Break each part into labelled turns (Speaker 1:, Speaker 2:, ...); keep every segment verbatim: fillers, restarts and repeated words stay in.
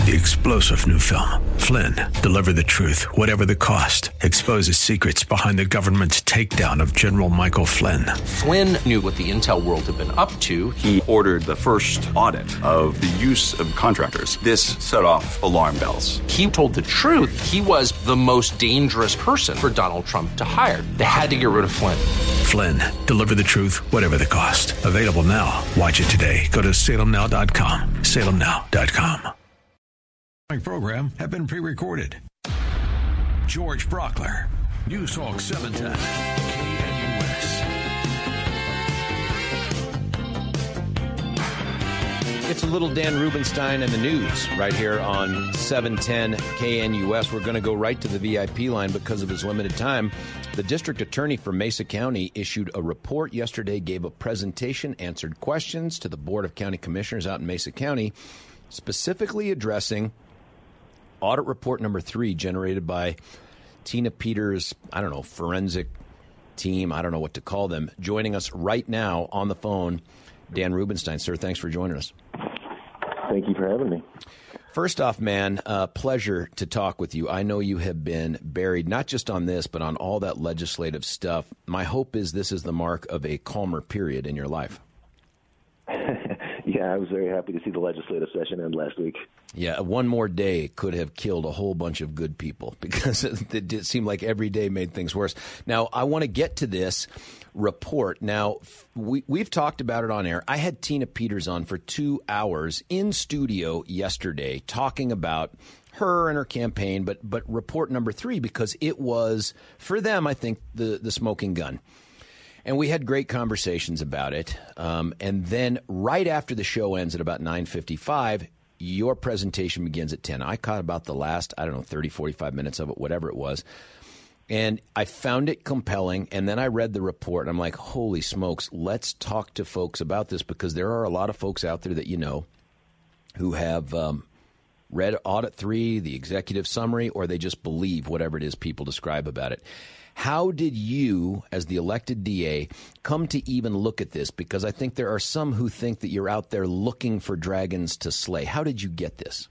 Speaker 1: The explosive new film, Flynn, deliver the truth, whatever the cost, exposes secrets behind the government's takedown of General Michael Flynn.
Speaker 2: Flynn knew what the intel world had been up to.
Speaker 3: He ordered the first audit of the use of contractors. This set off alarm bells.
Speaker 2: He told the truth. He was the most dangerous person for Donald Trump to hire. They had to get rid of Flynn.
Speaker 1: Flynn, deliver the truth, whatever the cost. Available now. Watch it today. Go to salem now dot com. salem now dot com. Program have been pre-recorded. George Brockler, News Talk seven ten, K N U S.
Speaker 4: It's a little Dan Rubenstein and the news right here on seven ten K N U S. We're going to go right to the V I P line because of his limited time. The district attorney for Mesa County issued a report yesterday, gave a presentation, answered questions to the Board of County Commissioners out in Mesa County, specifically addressing audit report number three generated by Tina Peters, I don't know, forensic team, I don't know what to call them. Joining us right now on the phone, Dan Rubenstein. Sir, thanks for joining us.
Speaker 5: Thank you for having me.
Speaker 4: First off, man, uh, pleasure to talk with you. I know you have been buried, not just on this, but on all that legislative stuff. My hope is this is the mark of a calmer period in your life.
Speaker 5: Yeah, I was very happy to see the legislative session end last week.
Speaker 4: Yeah, one more day could have killed a whole bunch of good people because it, it seemed like every day made things worse. Now, I want to get to this report. Now, we, we've talked about it on air. I had Tina Peters on for two hours in studio yesterday talking about her and her campaign, but but report number three, because it was, for them, I think, the, the smoking gun. And we had great conversations about it. Um, and then right after the show ends at about nine fifty-five, your presentation begins at ten. I caught about the last, I don't know, thirty, forty-five minutes of it, whatever it was. And I found it compelling. And then I read the report. And I'm like, holy smokes, let's talk to folks about this, because there are a lot of folks out there that you know who have um, read Audit three, the executive summary, or they just believe whatever it is people describe about it. How did you, as the elected D A, come to even look at this? Because I think there are some who think that you're out there looking for dragons to slay. How did you get this?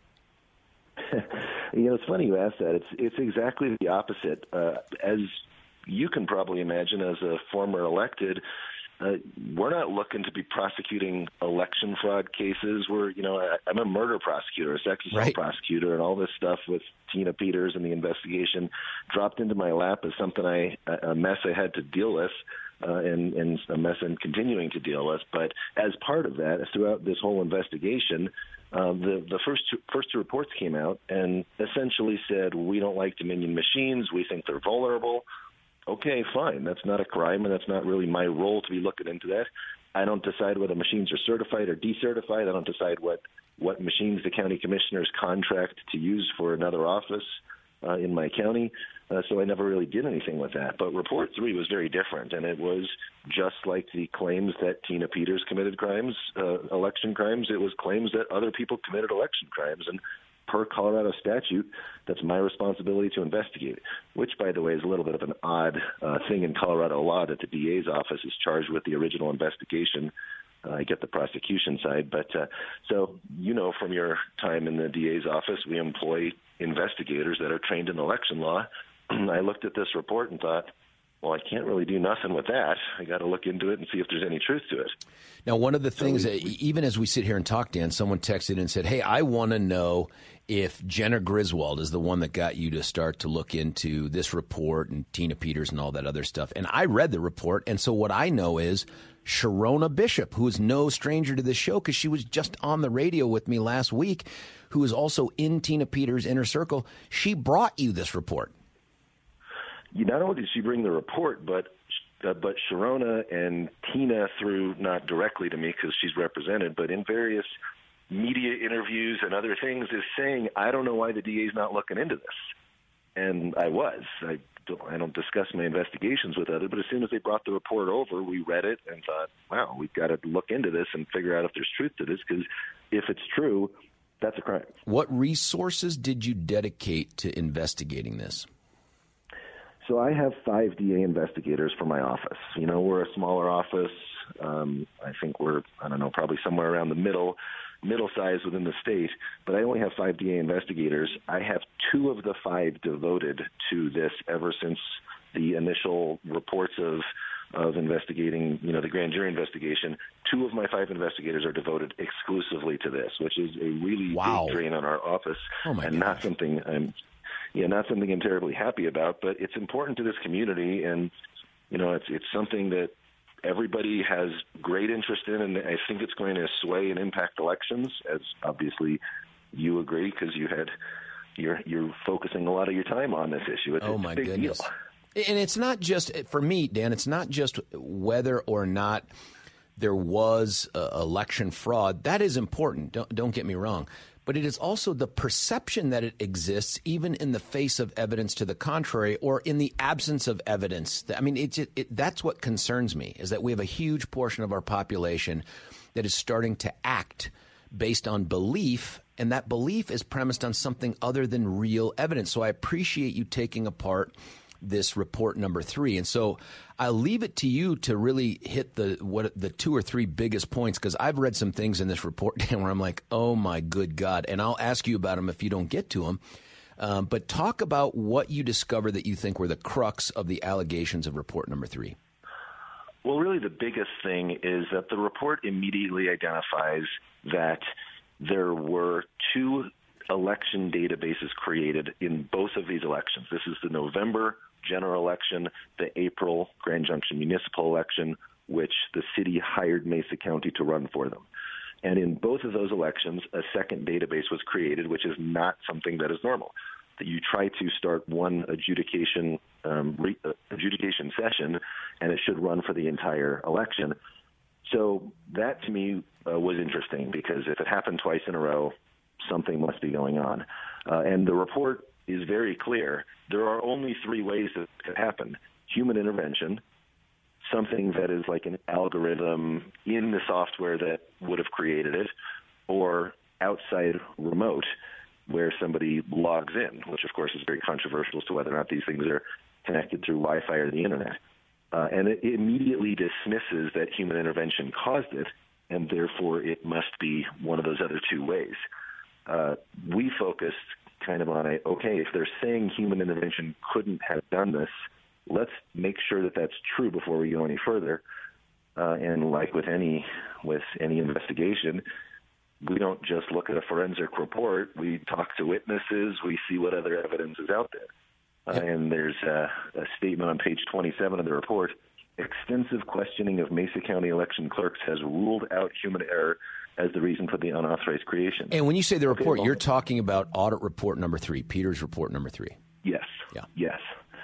Speaker 5: You know, it's funny you ask that. It's it's exactly the opposite. Uh, as you can probably imagine, as a former elected, uh, we're not looking to be prosecuting election fraud cases. We're, you know, I, I'm a murder prosecutor, a sex assault
Speaker 4: right.
Speaker 5: prosecutor, and all this stuff with Tina Peters and the investigation dropped into my lap as something I, a mess I had to deal with, uh, and, and a mess I'm continuing to deal with. But as part of that, throughout this whole investigation, uh, the, the first two, first two reports came out and essentially said, we don't like Dominion machines. We think they're vulnerable. Okay, fine. That's not a crime, and that's not really my role to be looking into that. I don't decide whether machines are certified or decertified. I don't decide what, what machines the county commissioners contract to use for another office uh, in my county. Uh, so I never really did anything with that. But Report three was very different, and it was just like the claims that Tina Peters committed crimes, uh, election crimes. It was claims that other people committed election crimes. And per Colorado statute, that's my responsibility to investigate, which, by the way, is a little bit of an odd uh, thing in Colorado law, that the D A's office is charged with the original investigation. Uh, I get the prosecution side. But uh, so, you know, from your time in the D A's office, we employ investigators that are trained in election law. I looked at this report and thought, well, I can't really do nothing with that. I got to look into it and see if there's any truth to it.
Speaker 4: Now, one of the things,
Speaker 5: so
Speaker 4: that,
Speaker 5: we,
Speaker 4: even as we sit here and talk, Dan, someone texted and said, hey, I want to know if Jenna Griswold is the one that got you to start to look into this report and Tina Peters and all that other stuff. And I read the report, and so what I know is Sharona Bishop, who is no stranger to this show because she was just on the radio with me last week, who is also in Tina Peters' inner circle, she brought you this report.
Speaker 5: You, not only did she bring the report, but uh, but Sharona and Tina, through not directly to me because she's represented, but in various media interviews and other things, is saying, I don't know why the D A's not looking into this. And I was. I don't, I don't discuss my investigations with others, but as soon as they brought the report over, we read it and thought, wow, we've got to look into this and figure out if there's truth to this, because if it's true, that's a crime.
Speaker 4: What resources did you dedicate to investigating this?
Speaker 5: So I have five D A investigators for my office. You know, we're a smaller office. Um, I think we're, I don't know, probably somewhere around the middle. middle size within the state, but I only have five D A investigators. I have two of the five devoted to this ever since the initial reports of of investigating, you know, the grand jury investigation. Two of my five investigators are devoted exclusively to this, which is a really
Speaker 4: wow.
Speaker 5: big drain on our office,
Speaker 4: oh my
Speaker 5: and
Speaker 4: gosh.
Speaker 5: not something I'm, yeah, not something I'm terribly happy about. But it's important to this community, and you know, it's it's something that everybody has great interest in, and I think it's going to sway and impact elections, as obviously you agree, because you had you're you're focusing a lot of your time on this issue. It's,
Speaker 4: oh
Speaker 5: it's
Speaker 4: my
Speaker 5: a big
Speaker 4: goodness.
Speaker 5: deal.
Speaker 4: And it's not just, for me, Dan, it's not just whether or not there was uh, election fraud. That is important. Don't, don't get me wrong. But it is also the perception that it exists even in the face of evidence to the contrary, or in the absence of evidence. I mean, it, it, that's what concerns me, is that we have a huge portion of our population that is starting to act based on belief, and that belief is premised on something other than real evidence. So I appreciate you taking apart this report number three. And so I'll leave it to you to really hit the what the two or three biggest points, because I've read some things in this report, Dan, where I'm like, oh, my good God. And I'll ask you about them if you don't get to them. Um, but talk about what you discovered that you think were the crux of the allegations of report number three.
Speaker 5: Well, really the biggest thing is that the report immediately identifies that there were two election databases created in both of these elections. This is the November general election, the April Grand Junction municipal election, which the city hired Mesa County to run for them. And in both of those elections, a second database was created, which is not something that is normal. That you try to start one adjudication um, re- uh, adjudication session, and it should run for the entire election. So that, to me, uh, was interesting, because if it happened twice in a row, something must be going on. Uh, and the report is very clear. There are only three ways that it could happen. Human intervention, something that is like an algorithm in the software that would have created it, or outside remote, where somebody logs in, which of course is very controversial as to whether or not these things are connected through Wi-Fi or the internet. Uh, and it immediately dismisses that human intervention caused it, and therefore it must be one of those other two ways. Uh, we focused kind of on, a, okay, if they're saying human intervention couldn't have done this, let's make sure that that's true before we go any further. Uh, and like with any with any investigation, we don't just look at a forensic report. We talk to witnesses. We see what other evidence is out there. Uh, and there's a, a statement on page twenty-seven of the report. Extensive questioning of Mesa County election clerks has ruled out human error as the reason for the unauthorized creation.
Speaker 4: And when you say the report,
Speaker 5: okay, well,
Speaker 4: you're talking about audit report number three, Peter's report number three.
Speaker 5: Yes.
Speaker 4: Yeah.
Speaker 5: Yes.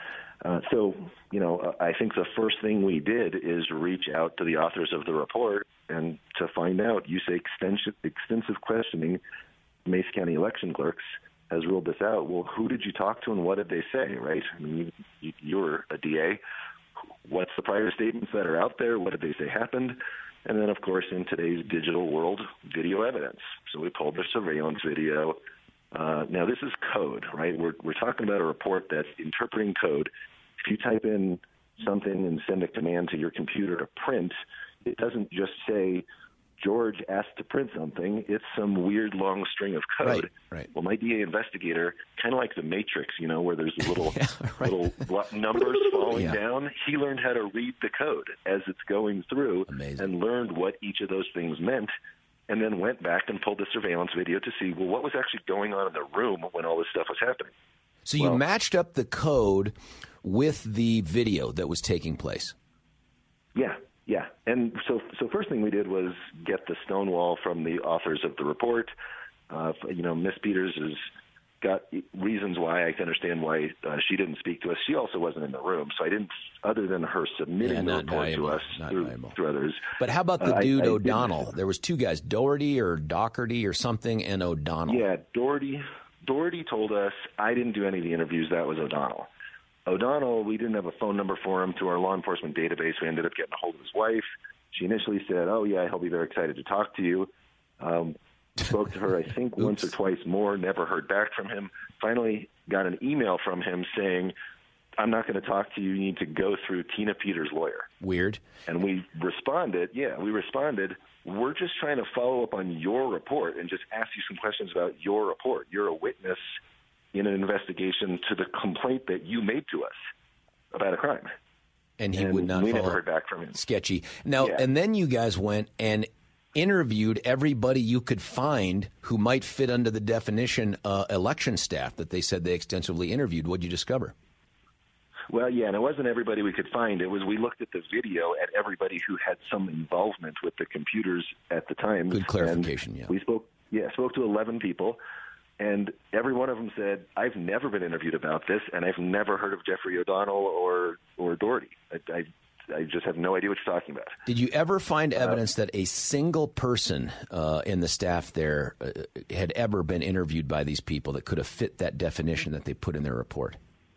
Speaker 5: Uh, so, you know, I think the first thing we did is reach out to the authors of the report and to find out. You say extensive, extensive questioning, Mesa County election clerks has ruled this out. Well, who did you talk to and what did they say, right? I mean, you, you're a D A. What's the prior statements that are out there? What did they say happened? And then, of course, in today's digital world, video evidence. So we pulled the surveillance video. Uh, now, this is code, right? We're, we're talking about a report that's interpreting code. If you type in something and send a command to your computer to print, it doesn't just say, George asked to print something. It's some weird long string of code.
Speaker 4: Right, right.
Speaker 5: Well, my D A investigator, kind of like the Matrix, you know, where there's little
Speaker 4: yeah, right.
Speaker 5: little numbers falling
Speaker 4: yeah.
Speaker 5: down. He learned how to read the code as it's going through.
Speaker 4: Amazing.
Speaker 5: And learned what each of those things meant, and then went back and pulled the surveillance video to see, well, what was actually going on in the room when all this stuff was happening.
Speaker 4: So you
Speaker 5: well,
Speaker 4: matched up the code with the video that was taking place.
Speaker 5: Yeah. Yeah, and so so first thing we did was get the stonewall from the authors of the report. Uh, you know, Miss Peters has got reasons why I can understand why uh, she didn't speak to us. She also wasn't in the room, so I didn't, other than her submitting
Speaker 4: yeah,
Speaker 5: the report
Speaker 4: valuable,
Speaker 5: to us through, through others.
Speaker 4: But how about the
Speaker 5: uh,
Speaker 4: dude
Speaker 5: I, I
Speaker 4: O'Donnell?
Speaker 5: didn't.
Speaker 4: There was two guys, Doherty or Doherty or something, and O'Donnell.
Speaker 5: Yeah, Doherty. Doherty told us, I didn't do any of the interviews. That was O'Donnell. O'Donnell, we didn't have a phone number for him through our law enforcement database. We ended up getting a hold of his wife. She initially said, oh, yeah, he'll be very excited to talk to you. Um, spoke to her, I think, once or twice more, never heard back from him. Finally got an email from him saying, I'm not going to talk to you. You need to go through Tina Peters' lawyer.
Speaker 4: Weird.
Speaker 5: And we responded, yeah, we responded, we're just trying to follow up on your report and just ask you some questions about your report. You're a witness in an investigation to the complaint that you made to us about a crime.
Speaker 4: And he
Speaker 5: and
Speaker 4: would not
Speaker 5: we
Speaker 4: follow
Speaker 5: never heard back from him.
Speaker 4: Sketchy. Now,
Speaker 5: yeah.
Speaker 4: And then you guys went and interviewed everybody you could find who might fit under the definition uh, election staff that they said they extensively interviewed. What did you discover?
Speaker 5: Well, yeah, and it wasn't everybody we could find. It was we looked at the video at everybody who had some involvement with the computers at the time.
Speaker 4: Good clarification, yeah.
Speaker 5: We spoke, yeah, spoke to eleven people, and every one of them said, I've never been interviewed about this, and I've never heard of Jeffrey O'Donnell or, or Doherty. I, I I just have no idea what you're talking about.
Speaker 4: Did you ever find evidence uh, that a single person uh, in the staff there uh, had ever been interviewed by these people that could have fit that definition that they put in their report?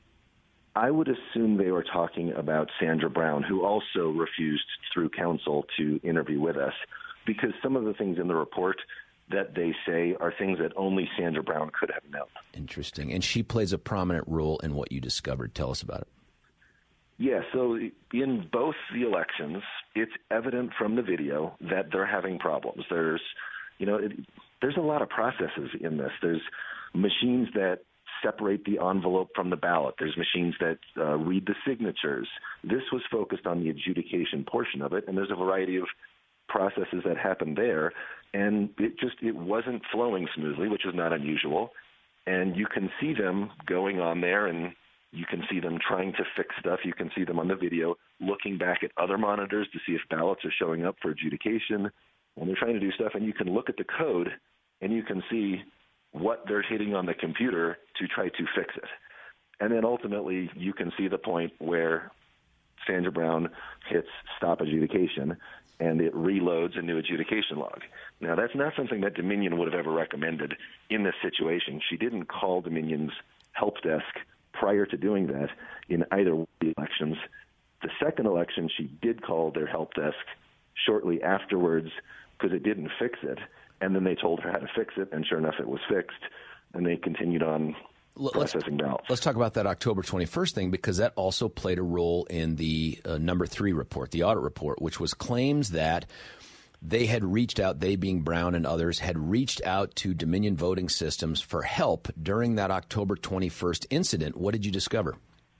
Speaker 5: I would assume they were talking about Sandra Brown, who also refused through counsel to interview with us, because some of the things in the report that they say are things that only Sandra Brown could have known.
Speaker 4: Interesting. And she plays a prominent role in what you discovered. Tell us about it.
Speaker 5: Yeah, so in both the elections, it's evident from the video that they're having problems. There's, you know, it, there's a lot of processes in this. There's machines that separate the envelope from the ballot. There's machines that uh, read the signatures. This was focused on the adjudication portion of it, and there's a variety of processes that happen there, and it just it wasn't flowing smoothly, which is not unusual. And you can see them going on there, and you can see them trying to fix stuff. You can see them on the video looking back at other monitors to see if ballots are showing up for adjudication. And they're trying to do stuff, and you can look at the code, and you can see what they're hitting on the computer to try to fix it. And then ultimately you can see the point where Sandra Brown hits stop adjudication, and it reloads a new adjudication log. Now, that's not something that Dominion would have ever recommended in this situation. She didn't call Dominion's help desk prior to doing that in either of the elections. The second election, she did call their help desk shortly afterwards because it didn't fix it. And then they told her how to fix it, and sure enough, it was fixed. And they continued on
Speaker 4: let's,
Speaker 5: processing ballots.
Speaker 4: Let's talk about that October twenty-first thing, because that also played a role in the uh, number three report, the audit report, which was claims that they had reached out, they being Brown and others, had reached out to Dominion Voting Systems for help during that October twenty-first incident. What did you discover?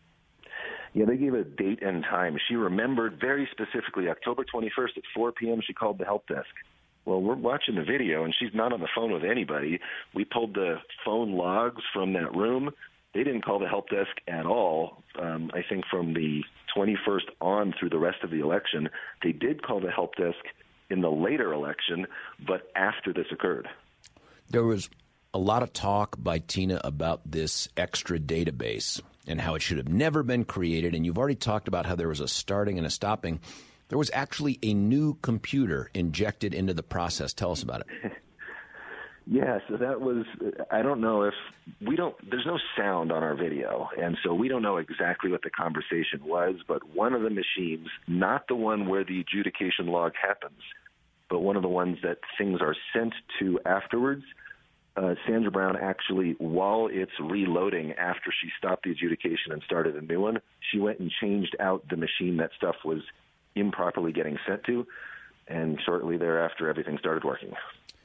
Speaker 5: Yeah, they gave a date and time. She remembered very specifically October twenty-first at four p.m. she called the help desk. Well, we're watching the video, and she's not on the phone with anybody. We pulled the phone logs from that room. They didn't call the help desk at all, um, I think, from the twenty-first on through the rest of the election. They did call the help desk in the later election, but after this occurred.
Speaker 4: There was a lot of talk by Tina about this extra database and how it should have never been created, and you've already talked about how there was a starting and a stopping. There was actually a new computer injected into the process. Tell us about it.
Speaker 5: Yeah, so that was, I don't know if, we don't, there's no sound on our video, and so we don't know exactly what the conversation was, but one of the machines, not the one where the adjudication log happens, but one of the ones that things are sent to afterwards, uh, Sandra Brown actually, while it's reloading after she stopped the adjudication and started a new one, she went and changed out the machine that stuff was improperly getting sent to, and shortly thereafter everything started working.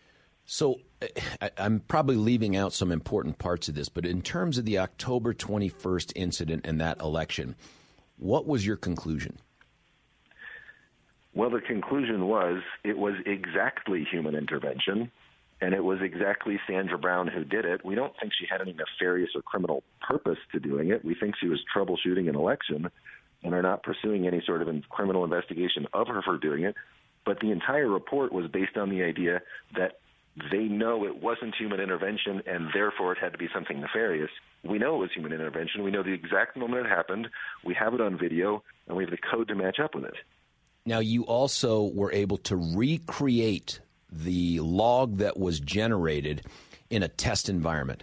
Speaker 4: So I, I'm probably leaving out some important parts of this, but in terms of the October twenty-first incident and that election, what was your conclusion?
Speaker 5: Well, the conclusion was it was exactly human intervention, and it was exactly Sandra Brown who did it. We don't think she had any nefarious or criminal purpose to doing it. We think she was troubleshooting an election and are not pursuing any sort of criminal investigation of her for doing it. But the entire report was based on the idea that they know it wasn't human intervention, and therefore it had to be something nefarious. We know it was human intervention. We know the exact moment it happened. We have it on video, and we have the code to match up with it.
Speaker 4: Now, you also were able to recreate the log that was generated in a test environment.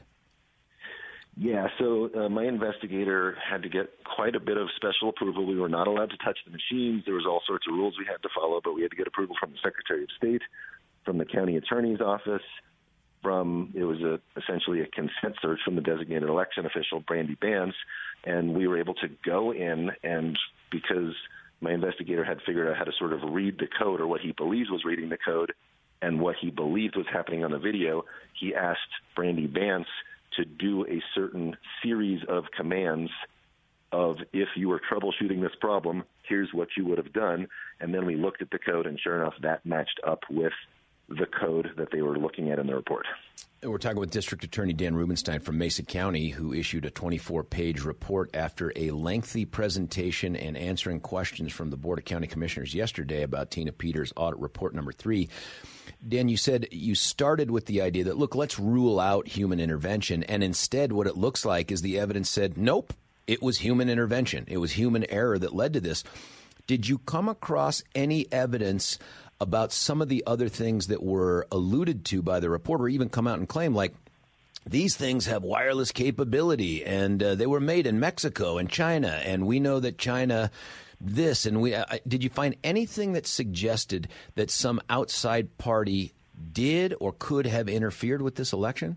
Speaker 5: Yeah, so uh, my investigator had to get quite a bit of special approval. We were not allowed to touch the machines. There was all sorts of rules we had to follow, but we had to get approval from the Secretary of State, from the county attorney's office, from, it was a, essentially a consent search from the designated election official, Brandy Bance, and we were able to go in, and because my investigator had figured out how to sort of read the code, or what he believes was reading the code, and what he believed was happening on the video. He asked Brandy Vance to do a certain series of commands of, if you were troubleshooting this problem, here's what you would have done. And then we looked at the code, and sure enough, that matched up with the code that they were looking at in the report.
Speaker 4: We're talking with District Attorney Dan Rubenstein from Mesa County, who issued a twenty-four page report after a lengthy presentation and answering questions from the Board of County Commissioners yesterday about Tina Peters' audit report number three. Dan, you said you started with the idea that, look, let's rule out human intervention, and instead what it looks like is the evidence said, nope, it was human intervention. It was human error that led to this. Did you come across any evidence about some of the other things that were alluded to by the report, or even come out and claim, like, these things have wireless capability, and uh, they were made in Mexico and China, and we know that China this, and we uh, did you find anything that suggested that some outside party did or could have interfered with this election?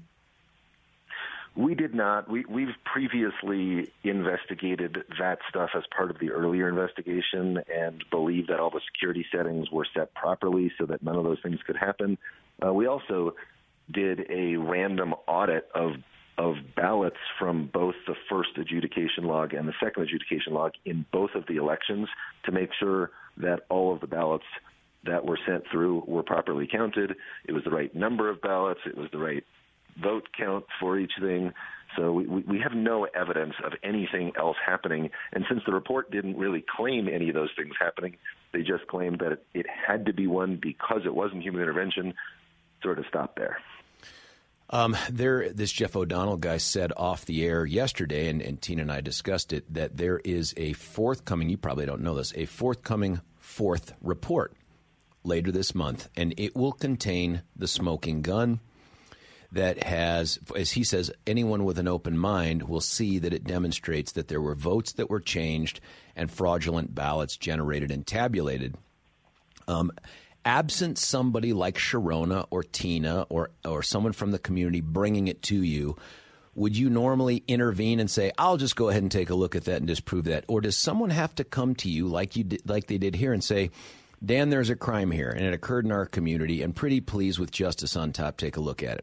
Speaker 5: We did not. We, we've previously investigated that stuff as part of the earlier investigation and believed that all the security settings were set properly so that none of those things could happen. Uh, we also did a random audit of of ballots from both the first adjudication log and the second adjudication log in both of the elections to make sure that all of the ballots that were sent through were properly counted. It was the right number of ballots. It was the right vote count for each thing. So we, we have no evidence of anything else happening. And since the report didn't really claim any of those things happening, they just claimed that it, it had to be one because it wasn't human intervention, sort of stopped there.
Speaker 4: Um, there, this Jeff O'Donnell guy said off the air yesterday, and, and Tina and I discussed it, that there is a forthcoming, you probably don't know this, a forthcoming fourth report later this month, and it will contain the smoking gun that has, as he says, anyone with an open mind will see that it demonstrates that there were votes that were changed and fraudulent ballots generated and tabulated. Um, absent somebody like Sharona or Tina or, or someone from the community bringing it to you, would you normally intervene and say, I'll just go ahead and take a look at that and disprove that? Or does someone have to come to you like you did, like they did here and say, Dan, there's a crime here, and it occurred in our community, and pretty please, with justice on top, take a look at it?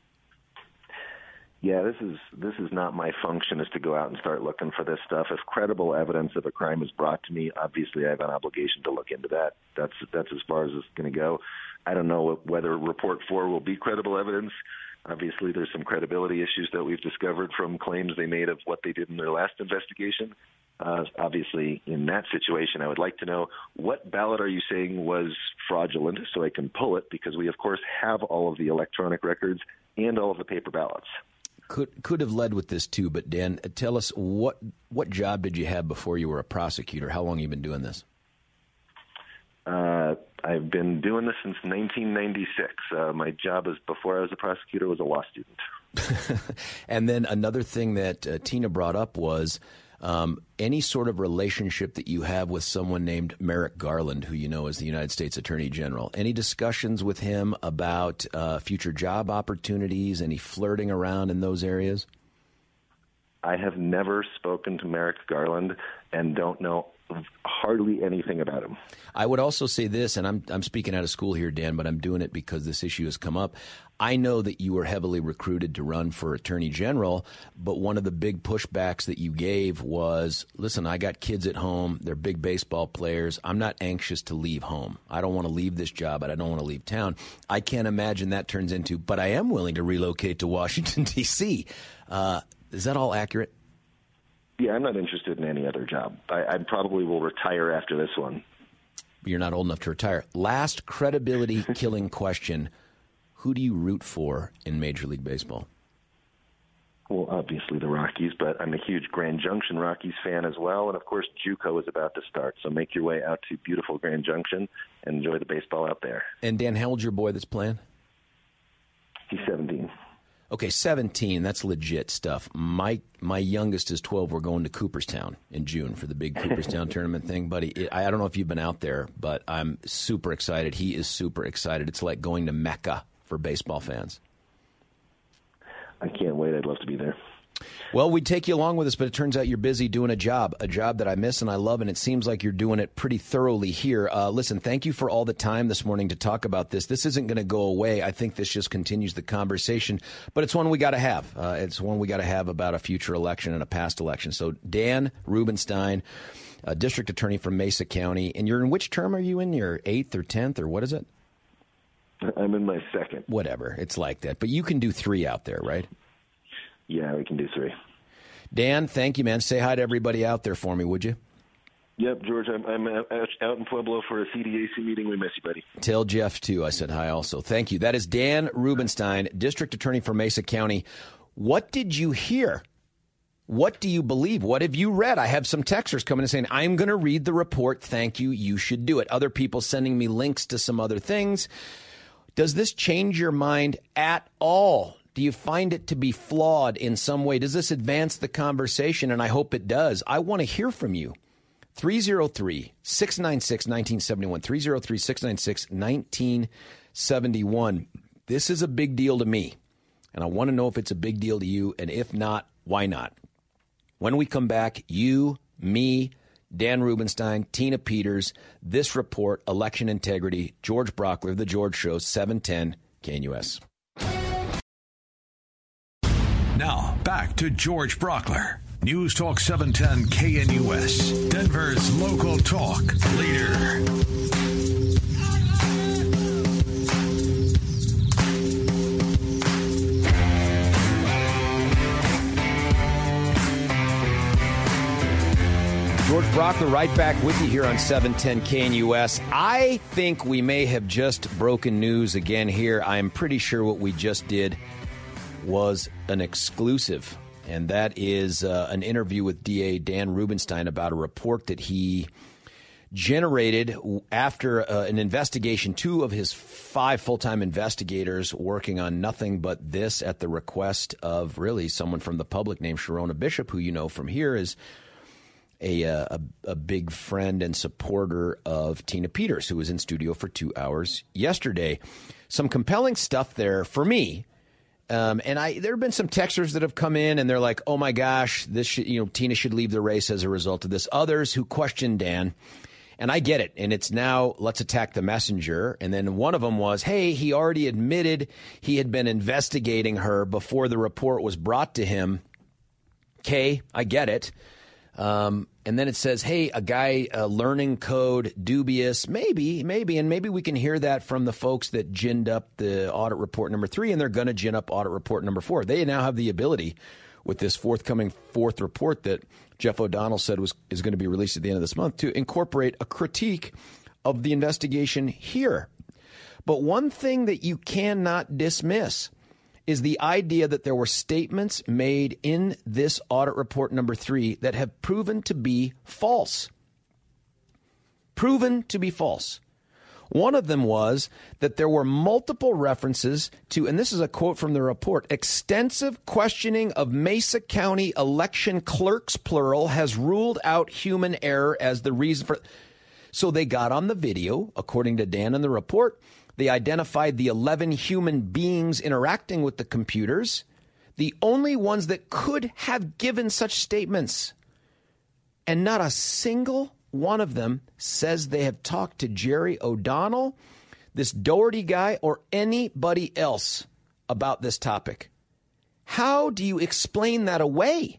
Speaker 5: Yeah, this is this is not my function, is to go out and start looking for this stuff. If credible evidence of a crime is brought to me, obviously I have an obligation to look into that. That's that's as far as it's going to go. I don't know whether Report four will be credible evidence. Obviously, there's some credibility issues that we've discovered from claims they made of what they did in their last investigation. Uh, obviously, in that situation, I would like to know, what ballot are you saying was fraudulent so I can pull it, because we, of course, have all of the electronic records and all of the paper ballots.
Speaker 4: Could could have led with this, too, but Dan, tell us, what what job did you have before you were a prosecutor? How long have you been doing this?
Speaker 5: Uh, I've been doing this since nineteen ninety-six. Uh, my job as before I was a prosecutor was a law student.
Speaker 4: And then another thing that uh, Tina brought up was um, any sort of relationship that you have with someone named Merrick Garland, who you know is the United States Attorney General. Any discussions with him about uh, future job opportunities, any flirting around in those areas?
Speaker 5: I have never spoken to Merrick Garland and don't know hardly anything about him.
Speaker 4: I would also say this, and I'm I'm speaking out of school here, Dan, but I'm doing it because this issue has come up. I know that you were heavily recruited to run for Attorney General, but one of the big pushbacks that you gave was, listen, I got kids at home. They're big baseball players. I'm not anxious to leave home. I don't want to leave this job, but I don't want to leave town. I can't imagine that turns into, but I am willing to relocate to Washington, D C Uh, is that all accurate?
Speaker 5: Yeah, I'm not interested in any other job. I, I probably will retire after this one.
Speaker 4: You're not old enough to retire. Last credibility-killing question. Who do you root for in Major League Baseball?
Speaker 5: Well, obviously the Rockies, but I'm a huge Grand Junction Rockies fan as well. And, of course, JUCO is about to start. So make your way out to beautiful Grand Junction and enjoy the baseball out there.
Speaker 4: And, Dan, how old's your boy that's playing?
Speaker 5: He's seventeen.
Speaker 4: Okay, seventeen, that's legit stuff. My my youngest is twelve. We're going to Cooperstown in June for the big Cooperstown tournament thing. Buddy, it, I don't know if you've been out there, but I'm super excited. He is super excited. It's like going to Mecca for baseball fans.
Speaker 5: I can't wait. I'd love to be there.
Speaker 4: Well, we'd take you along with us, but it turns out you're busy doing a job, a job that I miss and I love, and it seems like you're doing it pretty thoroughly here. Uh, listen, thank you for all the time this morning to talk about this. This isn't going to go away. I think this just continues the conversation, but it's one we got to have. Uh, it's one we got to have about a future election and a past election. So Dan Rubenstein, uh, district attorney from Mesa County, and you're in which term are you in? Your eighth or tenth or what is it?
Speaker 5: I'm in my second.
Speaker 4: Whatever. It's like that. But you can do three out there, right?
Speaker 5: Yeah, we can do three.
Speaker 4: Dan, thank you, man. Say hi to everybody out there for me, would you?
Speaker 5: Yep, George, I'm, I'm out in Pueblo for a C D A C meeting. We miss you, buddy.
Speaker 4: Tell Jeff, too. I said hi also. Thank you. That is Dan Rubenstein, district attorney for Mesa County. What did you hear? What do you believe? What have you read? I have some texters coming and saying, I'm going to read the report. Thank you. You should do it. Other people sending me links to some other things. Does this change your mind at all? Do you find it to be flawed in some way? Does this advance the conversation? And I hope it does. I want to hear from you. three oh three, six nine six, one nine seven one. three oh three, six nine six, one nine seven one. This is a big deal to me. And I want to know if it's a big deal to you. And if not, why not? When we come back, you, me, Dan Rubenstein, Tina Peters, this report, election integrity, George Brockler, The George Show, seven ten K N U S.
Speaker 1: Now, back to George Brockler. News Talk seven ten K N U S, Denver's local talk leader.
Speaker 4: George Brockler right back with you here on seven ten K N U S. I think we may have just broken news again here. I'm pretty sure what we just did was an exclusive, and that is uh, an interview with D A Dan Rubenstein about a report that he generated after uh, an investigation. Two of his five full-time investigators working on nothing but this at the request of really someone from the public named Sharona Bishop, who you know from here is a, a, a big friend and supporter of Tina Peters, who was in studio for two hours yesterday. Some compelling stuff there for me. Um, and I, there have been some texters that have come in and they're like, oh my gosh, this should, you know, Tina should leave the race as a result of this. Others who question Dan, and I get it. And it's now, let's attack the messenger. And then one of them was, hey, he already admitted he had been investigating her before the report was brought to him. Okay, I get it. Um, and then it says, hey, a guy uh, learning code dubious, maybe, maybe, and maybe we can hear that from the folks that ginned up the audit report number three, and they're going to gin up audit report number four. They now have the ability with this forthcoming fourth report that Jeff O'Donnell said was is going to be released at the end of this month to incorporate a critique of the investigation here. But one thing that you cannot dismiss is the idea that there were statements made in this audit report number three that have proven to be false. Proven to be false. One of them was that there were multiple references to, and this is a quote from the report, extensive questioning of Mesa County election clerks, plural, has ruled out human error as the reason for. So they got on the video, according to Dan in the report. They identified the eleven human beings interacting with the computers, the only ones that could have given such statements. And not a single one of them says they have talked to Jerry O'Donnell, this Doherty guy, or anybody else about this topic. How do you explain that away?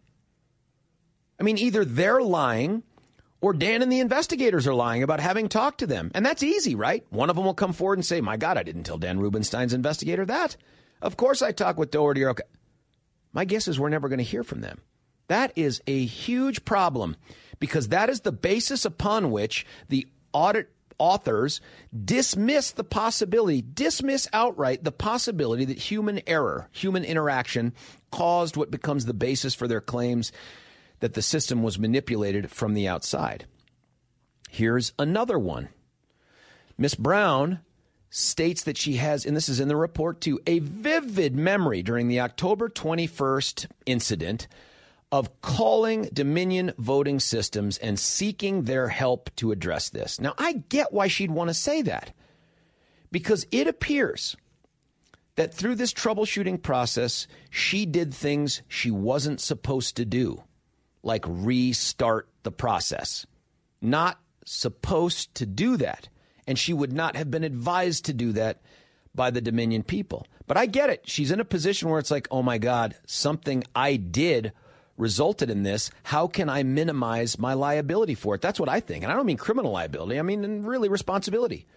Speaker 4: I mean, either they're lying or Dan and the investigators are lying about having talked to them. And that's easy, right? One of them will come forward and say, my God, I didn't tell Dan Rubenstein's investigator that. Of course I talked with Doherty. Okay. My guess is we're never going to hear from them. That is a huge problem because that is the basis upon which the audit authors dismiss the possibility, dismiss outright the possibility that human error, human interaction caused what becomes the basis for their claims that the system was manipulated from the outside. Here's another one. Miss Brown states that she has, and this is in the report too, a vivid memory during the October twenty-first incident of calling Dominion Voting Systems and seeking their help to address this. Now, I get why she'd want to say that, because it appears that through this troubleshooting process, she did things she wasn't supposed to do, like restart the process. Not supposed to do that. And she would not have been advised to do that by the Dominion people. But I get it. She's in a position where it's like, oh, my God, something I did resulted in this. How can I minimize my liability for it? That's what I think. And I don't mean criminal liability. I mean really responsibility.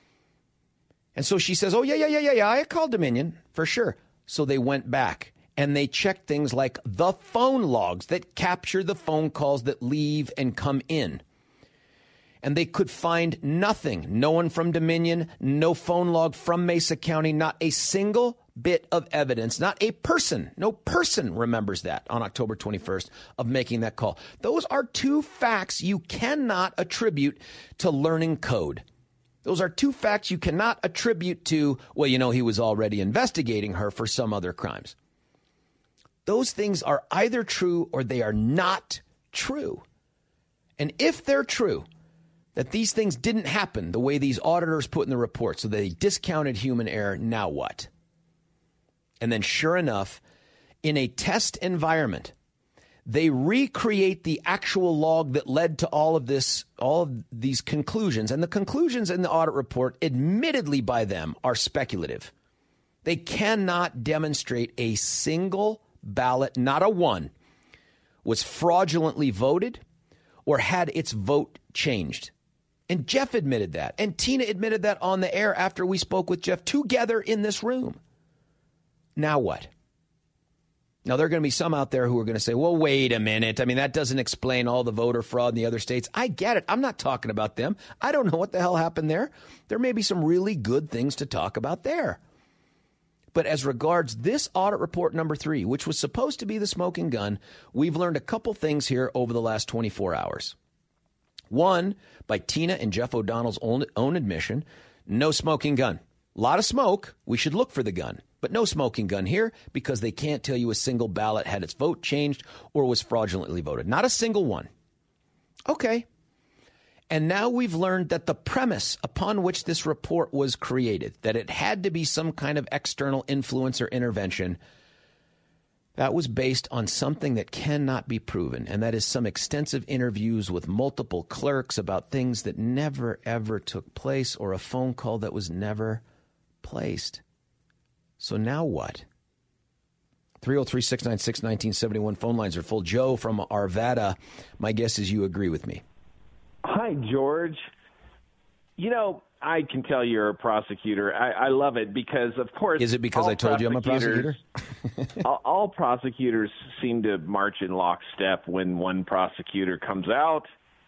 Speaker 4: And so she says, oh, yeah, yeah, yeah, yeah, yeah. I called Dominion for sure. So they went back and they checked things like the phone logs that capture the phone calls that leave and come in. And they could find nothing. No one from Dominion, no phone log from Mesa County, not a single bit of evidence, not a person. No person remembers that on October twenty-first of making that call. Those are two facts you cannot attribute to learning code. Those are two facts you cannot attribute to, well, you know, he was already investigating her for some other crimes. Those things are either true or they are not true. And if they're true, that these things didn't happen the way these auditors put in the report, so they discounted human error, now what? And then sure enough, in a test environment, they recreate the actual log that led to all of this, all of these conclusions. And the conclusions in the audit report, admittedly by them, are speculative. They cannot demonstrate a single ballot, not a one, was fraudulently voted or had its vote changed. And Jeff admitted that. And Tina admitted that on the air after we spoke with Jeff together in this room. Now what? Now, there are going to be some out there who are going to say, well, wait a minute. I mean, that doesn't explain all the voter fraud in the other states. I get it. I'm not talking about them. I don't know what the hell happened there. There may be some really good things to talk about there. But as regards this audit report number three, which was supposed to be the smoking gun, we've learned a couple things here over the last twenty-four hours. One, by Tina and Jeff O'Donnell's own, own admission, no smoking gun. A lot of smoke. We should look for the gun. But no smoking gun here because they can't tell you a single ballot had its vote changed or was fraudulently voted. Not a single one. Okay. And now we've learned that the premise upon which this report was created, that it had to be some kind of external influence or intervention, that was based on something that cannot be proven, and that is some extensive interviews with multiple clerks about things that never, ever took place or a phone call that was never placed. So now what? three oh three, six nine six, one nine seven one. Phone lines are full. Joe from Arvada, my guess is you agree with me.
Speaker 6: Hi, George. You know, I can tell you're a prosecutor. I, I love it because, of course...
Speaker 4: Is it because I told you I'm a prosecutor?
Speaker 6: all, all prosecutors seem to march in lockstep when one prosecutor comes out.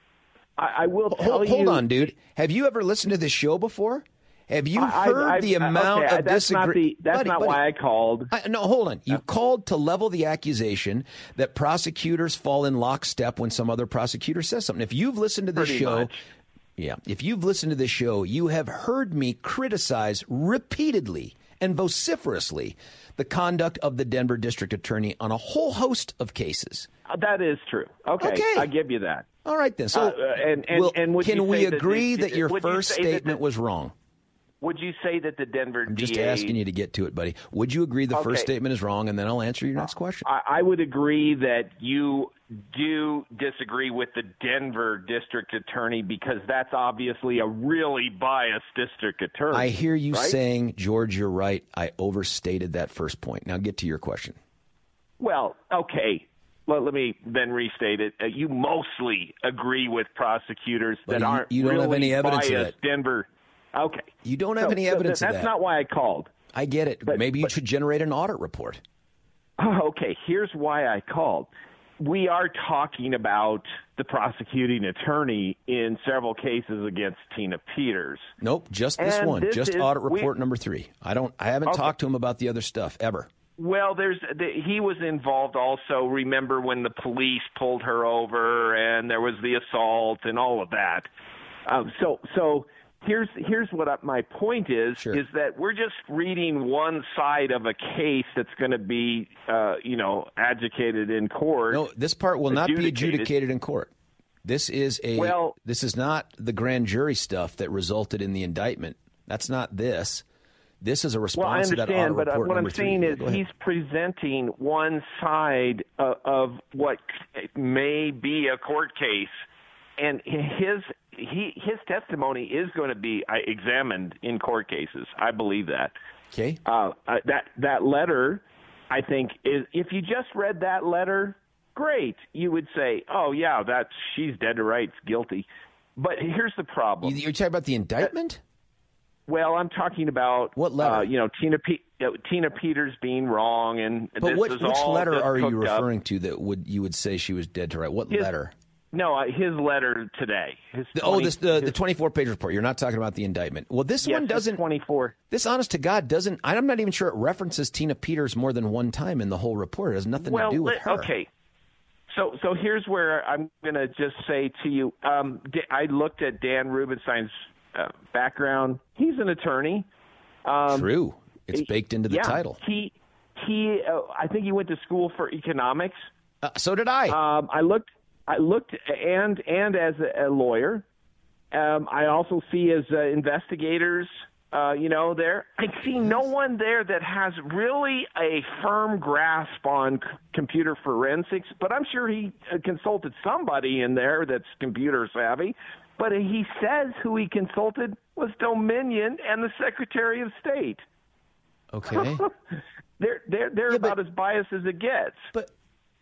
Speaker 6: I, I will tell
Speaker 4: hold,
Speaker 6: you...
Speaker 4: Hold on, dude. Have you ever listened to this show before? Have you heard I, I, the amount
Speaker 6: okay,
Speaker 4: of
Speaker 6: that's
Speaker 4: disagreement?
Speaker 6: Not that's buddy, not buddy. why I called.
Speaker 4: I, no, hold on. You called to level the accusation that prosecutors fall in lockstep when some other prosecutor says something. If you've listened to this
Speaker 6: Pretty
Speaker 4: show,
Speaker 6: much.
Speaker 4: yeah, if you've listened to this show, you have heard me criticize repeatedly and vociferously the conduct of the Denver district attorney on a whole host of cases.
Speaker 6: Uh, that is true. Okay,
Speaker 4: okay.
Speaker 6: I give you that.
Speaker 4: All right, then. So,
Speaker 6: uh, and, and,
Speaker 4: will,
Speaker 6: and
Speaker 4: can we agree
Speaker 6: that,
Speaker 4: that, that your first
Speaker 6: you
Speaker 4: statement
Speaker 6: that the,
Speaker 4: was wrong?
Speaker 6: Would you say that the Denver
Speaker 4: I'm just
Speaker 6: D A...
Speaker 4: asking you to get to it, buddy. Would you agree the
Speaker 6: okay.
Speaker 4: first statement is wrong, and then I'll answer your next question?
Speaker 6: I, I would agree that you do disagree with the Denver district attorney because that's obviously a really biased district attorney.
Speaker 4: I hear you
Speaker 6: right?
Speaker 4: saying, George, you're right. I overstated that first point. Now get to your question.
Speaker 6: Well, okay. Well, let me then restate it. Uh, you mostly agree with prosecutors that
Speaker 4: you,
Speaker 6: aren't
Speaker 4: you don't
Speaker 6: really
Speaker 4: have any evidence
Speaker 6: biased
Speaker 4: of that.
Speaker 6: Denver. Okay.
Speaker 4: You don't have
Speaker 6: so,
Speaker 4: any evidence
Speaker 6: so
Speaker 4: of
Speaker 6: that's
Speaker 4: that.
Speaker 6: That's not why I called.
Speaker 4: I get it.
Speaker 6: But,
Speaker 4: Maybe you
Speaker 6: but,
Speaker 4: should generate an audit report.
Speaker 6: Okay, here's why I called. We are talking about the prosecuting attorney in several cases against Tina Peters.
Speaker 4: Nope, just this
Speaker 6: and
Speaker 4: one.
Speaker 6: This
Speaker 4: just
Speaker 6: is,
Speaker 4: audit report
Speaker 6: we,
Speaker 4: number three. I don't. I haven't
Speaker 6: okay.
Speaker 4: talked to him about the other stuff ever.
Speaker 6: Well, there's the, he was involved also. Remember when the police pulled her over and there was the assault and all of that. Um, so so. Here's here's what I, my point is,
Speaker 4: sure.
Speaker 6: is that we're just reading one side of a case that's going to be, uh, you know, adjudicated in court.
Speaker 4: No, this part will not be adjudicated in court. This is a
Speaker 6: well,
Speaker 4: this is not the grand jury stuff that resulted in the indictment. That's not this. This is a response
Speaker 6: well, I understand,
Speaker 4: to that audit
Speaker 6: but
Speaker 4: report
Speaker 6: what I'm
Speaker 4: number
Speaker 6: saying
Speaker 4: three.
Speaker 6: is he's presenting one side of, of what may be a court case, and his he his testimony is going to be examined in court cases. I believe that.
Speaker 4: Okay.
Speaker 6: Uh, that that letter, I think, is if you just read that letter, great. You would say, oh yeah, that's she's dead to rights, guilty. But here's the problem.
Speaker 4: You're talking about the indictment?
Speaker 6: Well, I'm talking about
Speaker 4: what letter?
Speaker 6: Uh, you know, Tina P- uh, Tina Peters being wrong, and
Speaker 4: but
Speaker 6: this
Speaker 4: what,
Speaker 6: is
Speaker 4: which
Speaker 6: all
Speaker 4: letter are you referring
Speaker 6: up.
Speaker 4: to that would you would say she was dead to rights? What
Speaker 6: his,
Speaker 4: letter?
Speaker 6: No, uh, his letter today. His
Speaker 4: the,
Speaker 6: twenty,
Speaker 4: oh, this, the
Speaker 6: his,
Speaker 4: the twenty-four page report. You're not talking about the indictment. Well, this
Speaker 6: yes,
Speaker 4: one doesn't.
Speaker 6: twenty-four.
Speaker 4: This, honest to God, doesn't. I'm not even sure it references Tina Peters more than one time in the whole report. It has nothing
Speaker 6: well,
Speaker 4: to do with her.
Speaker 6: Okay. So, so here's where I'm going to just say to you. Um, I looked at Dan Rubenstein's uh, background. He's an attorney. Um,
Speaker 4: True. It's baked into the
Speaker 6: yeah,
Speaker 4: title.
Speaker 6: He, he. Uh, I think he went to school for economics.
Speaker 4: Uh, so did I.
Speaker 6: Um, I looked. I looked, and and as a, a lawyer, um, I also see as uh, investigators. Uh, you know, there I see no one there that has really a firm grasp on c- computer forensics. But I'm sure he uh, consulted somebody in there that's computer savvy. But he says who he consulted was Dominion and the Secretary of State.
Speaker 4: Okay.
Speaker 6: they're they're they're
Speaker 4: yeah,
Speaker 6: about
Speaker 4: but,
Speaker 6: as biased as it gets.
Speaker 4: But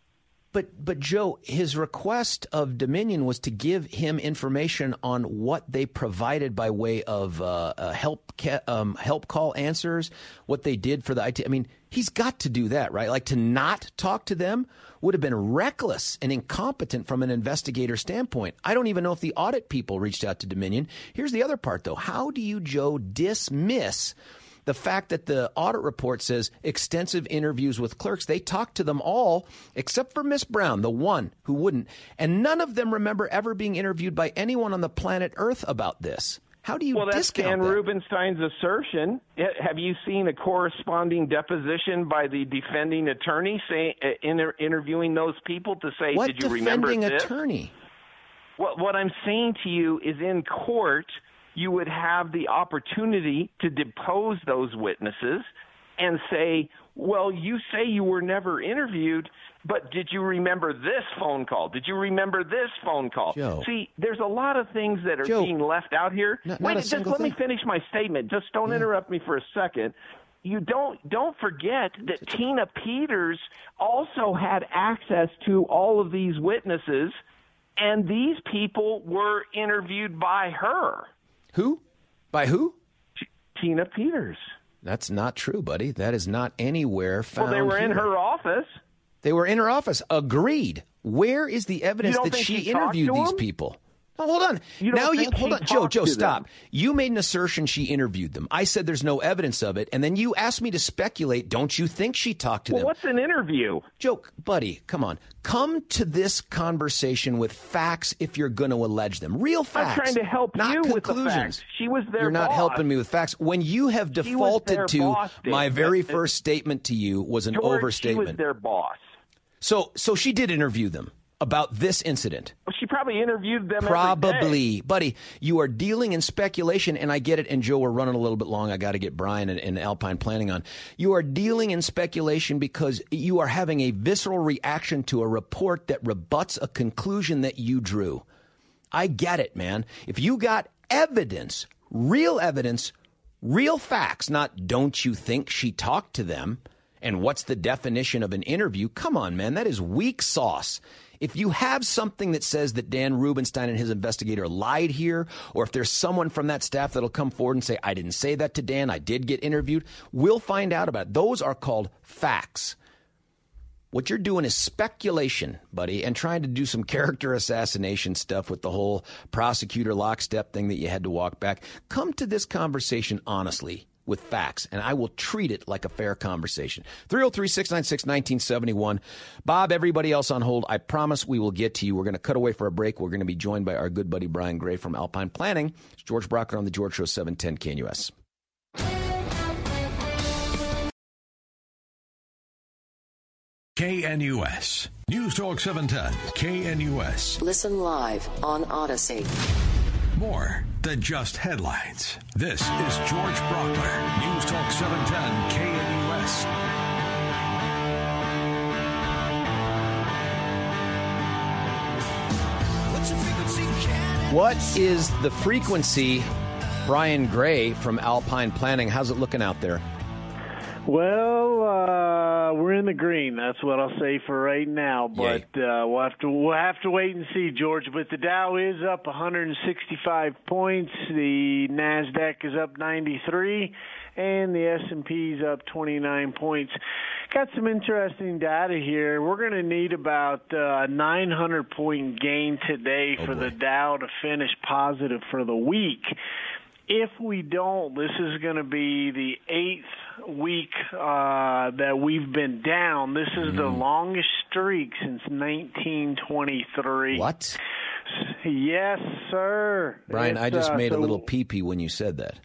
Speaker 4: but but Joe, his request of Dominion was to give him information on what they provided by way of uh, uh, help ca- um, help call answers, what they did for the I T. I mean, he's got to do that, right? Like to not talk to them would have been reckless and incompetent from an investigator standpoint. I don't even know if the audit people reached out to Dominion. Here's the other part, though. How do you, Joe, dismiss the fact that the audit report says extensive interviews with clerks? They talked to them all except for Miss Brown, the one who wouldn't. And none of them remember ever being interviewed by anyone on the planet Earth about this. How do you
Speaker 6: well, that's
Speaker 4: discount
Speaker 6: Dan
Speaker 4: that?
Speaker 6: Rubenstein's assertion. Have you seen a corresponding deposition by the defending attorney saying, uh, inter- interviewing those people to say,
Speaker 4: what
Speaker 6: did you remember
Speaker 4: defending
Speaker 6: this?
Speaker 4: attorney?
Speaker 6: What, what I'm saying to you is in court, you would have the opportunity to depose those witnesses and say, well, you say you were never interviewed, but did you remember this phone call? Did you remember this phone call?
Speaker 4: Joe.
Speaker 6: See, there's a lot of things that are
Speaker 4: Joe,
Speaker 6: being left out here.
Speaker 4: not,
Speaker 6: Wait,
Speaker 4: not
Speaker 6: just let
Speaker 4: thing.
Speaker 6: me finish my statement. Just don't
Speaker 4: yeah.
Speaker 6: interrupt me for a second. You don't don't forget that Tina Peters also had access to all of these witnesses, and these people were interviewed by her.
Speaker 4: Who? By who?
Speaker 6: T- Tina Peters.
Speaker 4: That's not true, buddy. That is not anywhere found.
Speaker 6: Well, they were
Speaker 4: here.
Speaker 6: in her office.
Speaker 4: They were in her office. Agreed. Where is the evidence
Speaker 6: You don't
Speaker 4: that
Speaker 6: think
Speaker 4: she
Speaker 6: she talked
Speaker 4: interviewed
Speaker 6: to
Speaker 4: these
Speaker 6: him?
Speaker 4: people? Oh, hold on.
Speaker 6: You don't
Speaker 4: now you
Speaker 6: think
Speaker 4: hold
Speaker 6: she
Speaker 4: on, Joe.
Speaker 6: talked
Speaker 4: Joe,
Speaker 6: to
Speaker 4: stop.
Speaker 6: them?
Speaker 4: You made an assertion she interviewed them. I said there's no evidence of it, and then you asked me to speculate. Don't you think she talked to
Speaker 6: Well,
Speaker 4: them?
Speaker 6: what's an interview?
Speaker 4: Joe, buddy, come on. Come to this conversation with facts if you're going to allege them. Real facts.
Speaker 6: I'm trying to help
Speaker 4: not
Speaker 6: you with the
Speaker 4: conclusions.
Speaker 6: facts. She was their
Speaker 4: You're not
Speaker 6: boss.
Speaker 4: helping me with facts. When you have
Speaker 6: She was their
Speaker 4: defaulted to
Speaker 6: boss, Dave.
Speaker 4: my very
Speaker 6: That-
Speaker 4: first statement to you was an
Speaker 6: George,
Speaker 4: overstatement.
Speaker 6: She was their boss.
Speaker 4: So, so she did interview them about this incident.
Speaker 6: Well, she probably interviewed them every day.
Speaker 4: Probably. Buddy, you are dealing in speculation, and I get it. And, Joe, we're running a little bit long. I got to get Brian and, and Alpine Planning on. You are dealing in speculation because you are having a visceral reaction to a report that rebuts a conclusion that you drew. I get it, man. If you got evidence, real evidence, real facts, not don't you think she talked to them, and what's the definition of an interview? Come on, man. That is weak sauce. If you have something that says that Dan Rubenstein and his investigator lied here, or if there's someone from that staff that'll come forward and say, I didn't say that to Dan, I did get interviewed, we'll find out about it. Those are called facts. What you're doing is speculation, buddy, and trying to do some character assassination stuff with the whole prosecutor lockstep thing that you had to walk back. Come to this conversation honestly with facts, and I will treat it like a fair conversation. three oh three, six nine six, one nine seven one. Bob, everybody else on hold, I promise we will get to you. We're going to cut away for a break. We're going to be joined by our good buddy Brian Gray from Alpine Planning. It's George Brockner on The George Show, seven ten K N U S.
Speaker 1: K N U S. News Talk seven ten. K N U S.
Speaker 7: Listen live on Odyssey.
Speaker 1: More than just headlines. This is George Brockler, News Talk seven ten K N U S.
Speaker 4: What is the frequency? Brian Gray from Alpine Planning. How's it looking out there?
Speaker 7: Well, uh, we're in the green. That's what I'll say for right now. But uh, we'll have to we'll have to wait and see, George. But the Dow is up one hundred sixty-five points. The Nasdaq is up ninety-three, and the S and P is up twenty-nine points. Got some interesting data here. We're going to need about a uh, nine hundred point gain today oh for boy. the Dow to finish positive for the week. If we don't, this is going to be the eighth week uh, that we've been down. This is mm. the longest streak since nineteen twenty-three.
Speaker 4: What?
Speaker 7: Yes, sir.
Speaker 4: Brian,
Speaker 7: it's,
Speaker 4: I just
Speaker 7: uh,
Speaker 4: made
Speaker 7: so...
Speaker 4: a little pee-pee when you said that.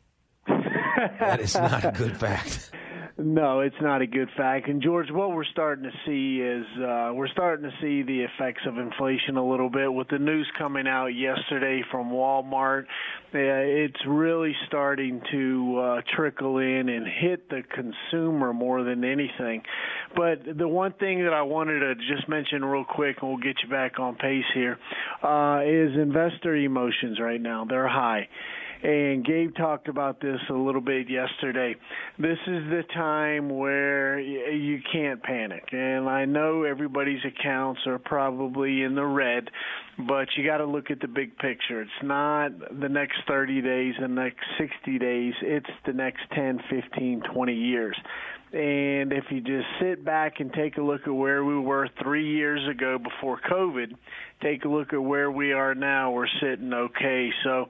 Speaker 4: That is not a good fact.
Speaker 7: No, it's not a good fact. And, George, what we're starting to see is uh, we're starting to see the effects of inflation a little bit. With the news coming out yesterday from Walmart, uh, it's really starting to uh, trickle in and hit the consumer more than anything. But the one thing that I wanted to just mention real quick, and we'll get you back on pace here, uh, is investor emotions right now. They're high. And Gabe talked about this a little bit yesterday. This is the time where you can't panic. And I know everybody's accounts are probably in the red, but you got to look at the big picture. It's not the next thirty days, the next sixty days. It's the next ten, fifteen, twenty years. And if you just sit back and take a look at where we were three years ago before COVID, take a look at where we are now, we're sitting okay. So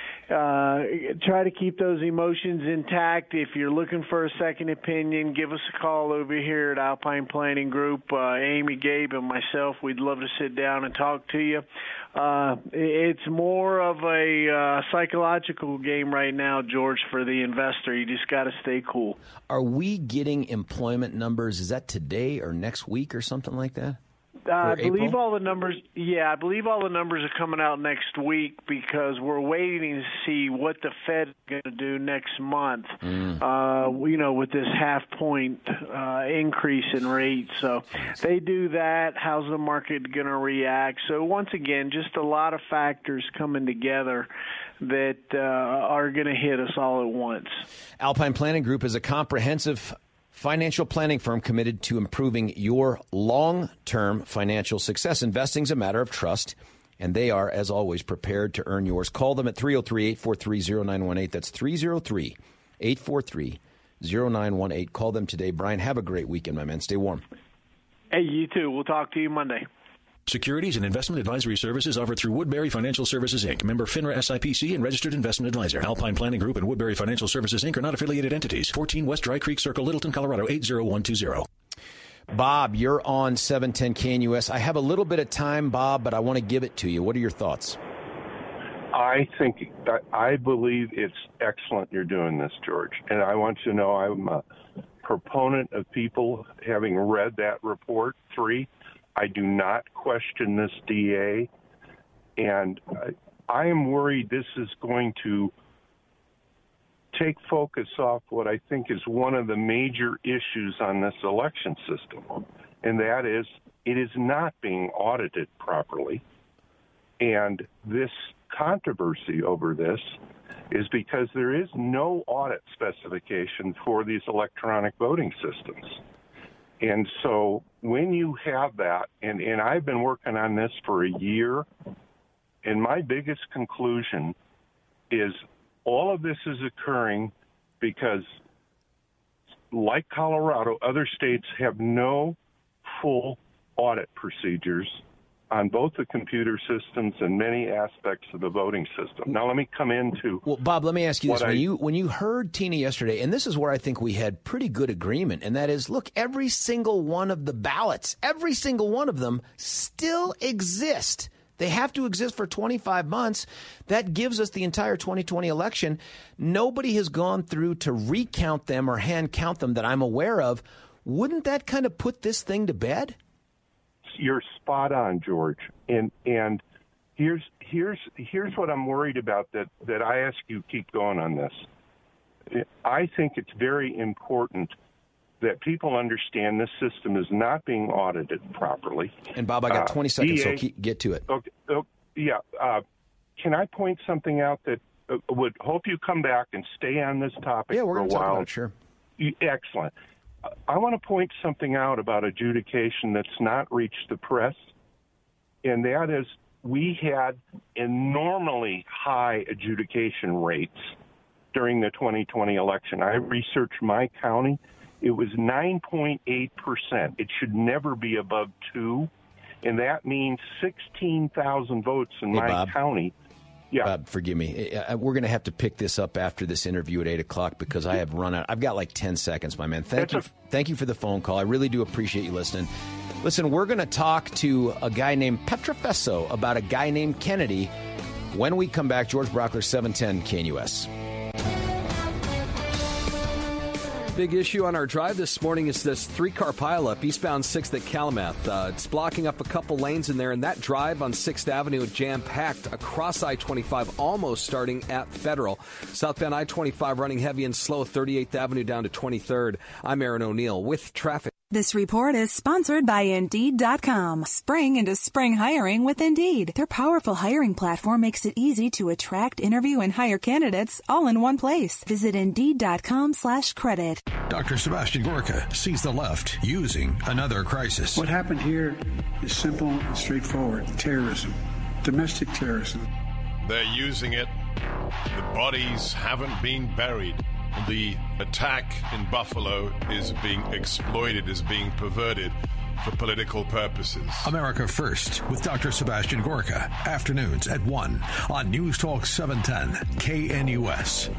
Speaker 7: Uh, try to keep those emotions intact. If you're looking for a second opinion, give us a call over here at Alpine Planning Group. Uh, Amy, Gabe, and myself, we'd love to sit down and talk to you. Uh, it's more of a uh, psychological game right now, George, for the investor. You just got to stay cool.
Speaker 4: Are we getting employment numbers? Is that today or next week or something like that?
Speaker 7: Uh, I believe all the numbers. Yeah, I believe all the numbers are coming out next week because we're waiting to see what the Fed is going to do next month. Mm. Uh, you know, with this half point uh, increase in rates. So they do that. How's the market going to react? So once again, just a lot of factors coming together that uh, are going to hit us all at once.
Speaker 4: Alpine Planning Group is a comprehensive financial planning firm committed to improving your long-term financial success. Investing is a matter of trust, and they are, as always, prepared to earn yours. Call them at three oh three, eight four three, oh nine one eight. That's three oh three, eight four three, oh nine one eight. Call them today. Brian, have a great weekend, my man. Stay warm.
Speaker 7: Hey, you too. We'll talk to you Monday.
Speaker 8: Securities and investment advisory services offered through Woodbury Financial Services, Incorporated. Member FINRA S I P C and registered investment advisor. Alpine Planning Group and Woodbury Financial Services, Incorporated are not affiliated entities. fourteen West Dry Creek Circle, Littleton, Colorado, eight oh one two oh.
Speaker 4: Bob, you're on seven ten K N U S. I have a little bit of time, Bob, but I want to give it to you. What are your thoughts?
Speaker 9: I think, I believe it's excellent you're doing this, George. And I want you to know I'm a proponent of people having read that report, three. I do not question this D A, and I am worried this is going to take focus off what I think is one of the major issues on this election system, and that is it is not being audited properly. And this controversy over this is because there is no audit specification for these electronic voting systems. And so when you have that, and, and I've been working on this for a year, and my biggest conclusion is all of this is occurring because, like Colorado, other states have no full audit procedures on both the computer systems and many aspects of the voting system. Now, let me come into...
Speaker 4: Well, Bob, let me ask you this. When,
Speaker 9: I,
Speaker 4: you, when you heard Tina yesterday, and this is where I think we had pretty good agreement, and that is, look, every single one of the ballots, every single one of them still exist. They have to exist for twenty-five months. That gives us the entire twenty twenty election. Nobody has gone through to recount them or hand count them that I'm aware of. Wouldn't that kind of put this thing to bed?
Speaker 9: You're spot on, George. And and Here's here's here's what I'm worried about that, that I ask you keep going on this. I think it's very important that people understand this system is not being audited properly.
Speaker 4: And, Bob, I got twenty uh, seconds,
Speaker 9: D A,
Speaker 4: so keep, get to it.
Speaker 9: Okay, okay, yeah. Uh, can I point something out that uh, would hope you come back and stay on this topic
Speaker 4: yeah, we're
Speaker 9: for a
Speaker 4: gonna
Speaker 9: while?
Speaker 4: Talk about it, sure.
Speaker 9: Excellent. I want to point something out about adjudication that's not reached the press, and that is we had abnormally high adjudication rates during the twenty twenty election. I researched my county. It was nine point eight percent. It should never be above two, and that means sixteen thousand votes in
Speaker 4: hey,
Speaker 9: my
Speaker 4: Bob.
Speaker 9: county. Yeah.
Speaker 4: Bob, forgive me. We're going to have to pick this up after this interview at eight o'clock because I have run out. I've got like ten seconds, my man. Thank That's you. A- thank you for the phone call. I really do appreciate you listening. Listen, we're going to talk to a guy named Petrofesso about a guy named Kennedy when we come back. George Brockler, seven ten K N U S.
Speaker 10: Big issue on our drive this morning is this three-car pileup eastbound sixth at Calumet. Uh, it's blocking up a couple lanes in there, and that drive on sixth Avenue jam-packed across I twenty-five, almost starting at Federal. Southbound I twenty-five running heavy and slow, thirty-eighth Avenue down to twenty-third. I'm Aaron O'Neill with traffic.
Speaker 11: This report is sponsored by Indeed dot com. Spring into spring hiring with Indeed. Their powerful hiring platform makes it easy to attract, interview, and hire candidates all in one place. Visit Indeed dot com slash credit.
Speaker 1: Doctor Sebastian Gorka sees the left using another crisis.
Speaker 12: What happened here is simple and straightforward. Terrorism. Domestic terrorism.
Speaker 13: They're using it. The bodies haven't been buried. The attack in Buffalo is being exploited, is being perverted for political purposes.
Speaker 1: America First with Doctor Sebastian Gorka. Afternoons at one on News Talk seven ten K N U S.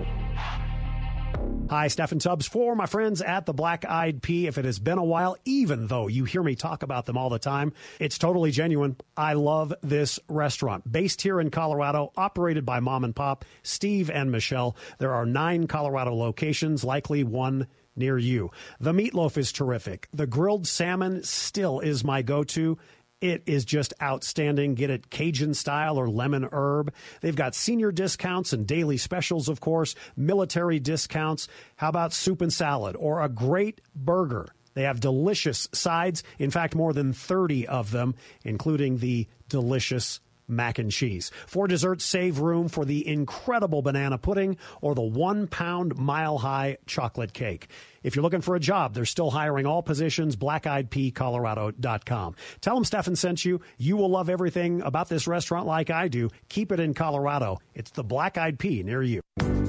Speaker 14: Hi, Stephen Tubbs for my friends at the Black Eyed Pea. If it has been a while, even though you hear me talk about them all the time, it's totally genuine. I love this restaurant. Based here in Colorado, operated by Mom and Pop, Steve and Michelle. There are nine Colorado locations, likely one near you. The meatloaf is terrific. The grilled salmon still is my go-to. It is just outstanding. Get it Cajun style or lemon herb. They've got senior discounts and daily specials, of course, military discounts. How about soup and salad or a great burger? They have delicious sides. In fact, more than thirty of them, including the delicious mac and cheese. For dessert, save room for the incredible banana pudding or the one-pound mile-high chocolate cake. If you're looking for a job, they're still hiring all positions, black eyed pea colorado dot com. Tell them Stephen sent you. You will love everything about this restaurant like I do. Keep it in Colorado. It's the Black Eyed Pea near you.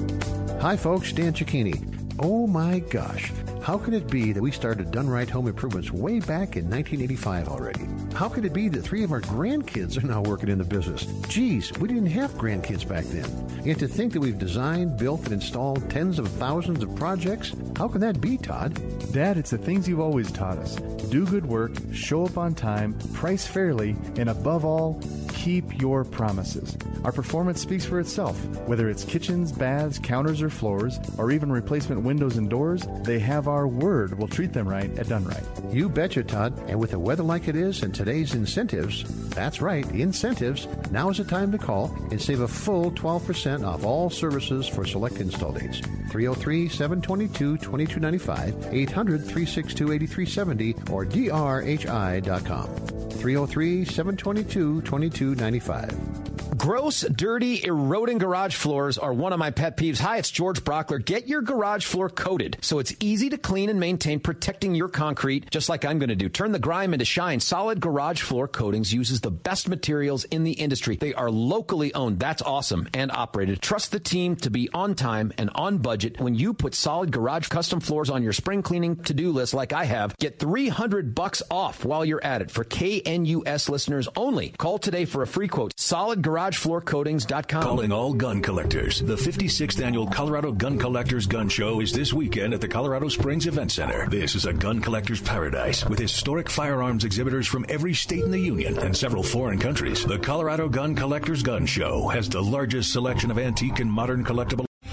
Speaker 15: Hi, folks. Dan Cicchini. Oh, my gosh. How can it be that we started Done Right Home Improvements way back in nineteen eighty-five already? How could it be that three of our grandkids are now working in the business? Geez, we didn't have grandkids back then. And to think that we've designed, built, and installed tens of thousands of projects? How can that be, Todd?
Speaker 16: Dad, it's the things you've always taught us. Do good work, show up on time, price fairly, and above all, keep your promises. Our performance speaks for itself. Whether it's kitchens, baths, counters, or floors, or even replacement windows and doors, they have our word. We'll treat them right at Done Right.
Speaker 15: You betcha, Todd. And with the weather like it is and today's incentives, that's right, incentives, now is the time to call and save a full twelve percent off all services for select install dates. three oh three, seven two two, two two nine five, eight hundred, three six two, eight three seven zero, or D R H I dot com. three oh three, seven two two, two two nine five.
Speaker 4: Gross, dirty, eroding garage floors are one of my pet peeves. Hi, it's George Brockler. Get your garage floor coated so it's easy to clean and maintain, protecting your concrete just like I'm going to do. Turn the grime into shine. Solid Garage Floor Coatings uses the best materials in the industry. They are locally owned. That's awesome. And operated. Trust the team to be on time and on budget. When you put Solid Garage custom floors on your spring cleaning to-do list like I have, get three hundred bucks off while you're at it for K N U S listeners only. Call today for a free quote. solid garage floor coatings dot com.
Speaker 8: Calling all gun collectors. The fifty-sixth Annual Colorado Gun Collectors Gun Show is this weekend at the Colorado Springs Event Center. This is a gun collector's paradise with historic firearms exhibitors from every state in the Union and several foreign countries. The Colorado Gun Collectors Gun Show has the largest selection of antique and modern collectible.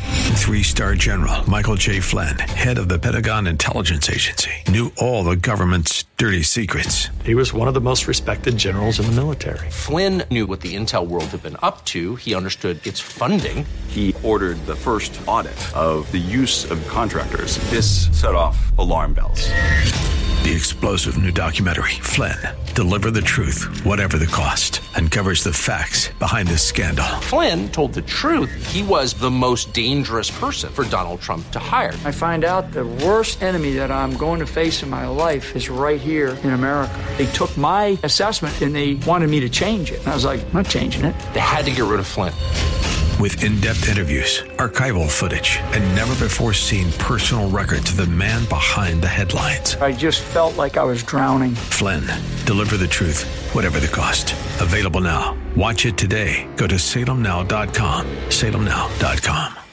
Speaker 1: Three-star general Michael J. Flynn, head of the Pentagon Intelligence Agency, knew all the government's dirty secrets.
Speaker 17: He was one of the most respected generals in the military.
Speaker 2: Flynn knew what the intel world had been up to. He understood its funding.
Speaker 3: He ordered the first audit of the use of contractors. This set off alarm bells.
Speaker 1: The explosive new documentary, Flynn, Deliver the Truth, Whatever the Cost, uncovers the facts behind this scandal.
Speaker 2: Flynn told the truth. He was the most dangerous person for Donald Trump to hire.
Speaker 18: I find out the worst enemy that I'm going to face in my life is right here in America. They took my assessment and they wanted me to change it. And I was like, I'm not changing it.
Speaker 2: They had to get rid of Flynn.
Speaker 1: With in-depth interviews, archival footage, and never-before-seen personal records of the man behind the headlines.
Speaker 18: I just felt like I was drowning.
Speaker 1: Flynn, Deliver the Truth, Whatever the Cost. Available now. Watch it today. Go to Salem Now dot com. Salem Now dot com.